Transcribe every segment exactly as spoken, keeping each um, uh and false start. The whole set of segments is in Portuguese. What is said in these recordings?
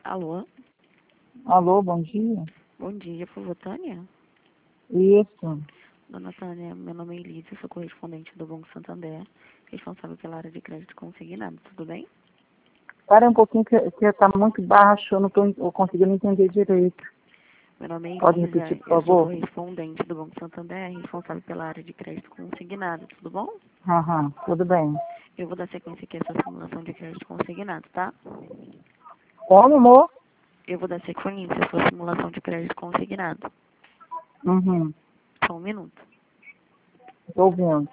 Alô? Alô, bom dia. Bom dia, por favor, Tânia? Isso. Dona Tânia, meu nome é Elisa, sou correspondente do Banco Santander, responsável pela área de crédito consignado, tudo bem? Para um pouquinho que está muito baixo, eu não estou conseguindo entender direito. Meu nome é Pode Elisa, repetir, por eu sou favor? correspondente do Banco Santander, responsável pela área de crédito consignado, tudo bom? Aham, tudo bem. Eu vou dar sequência aqui a essa simulação de crédito consignado, tá? Como, amor? Eu vou dar sequência a sua simulação de crédito consignado. Uhum, Só um minuto. estou ouvindo.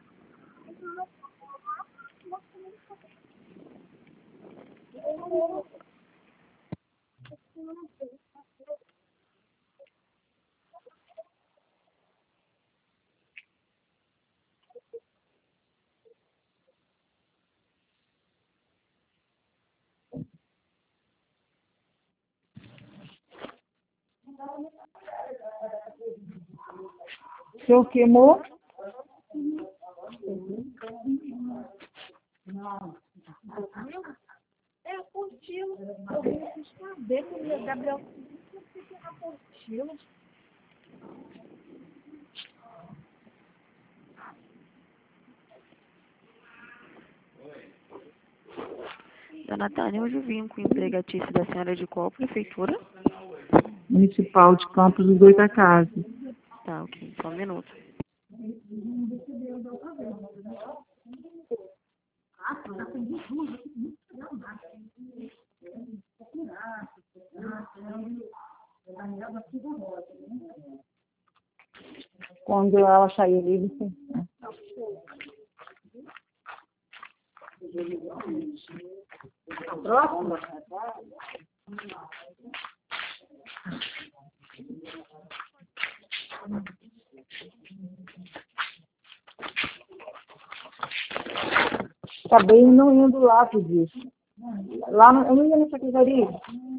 Seu que, amor? É apostila. Eu vou saber que o Gabriel tem apostila. Dona Tânia, hoje eu vim com o empregatício da senhora de qual prefeitura? Municipal de Campos dos Goitacazes. Tá, ok, só um minuto. Quando ela sair livre, sim. Próxima? Acabei não indo lá por isso. Lá no, eu não ia na secretaria.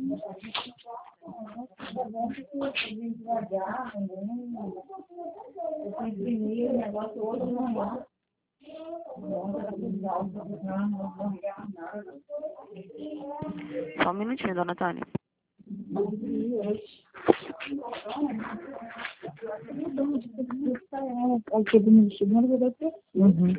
Eu imprimi o negócio hoje de manhã. Só um minutinho, Dona Tânia. Uhum.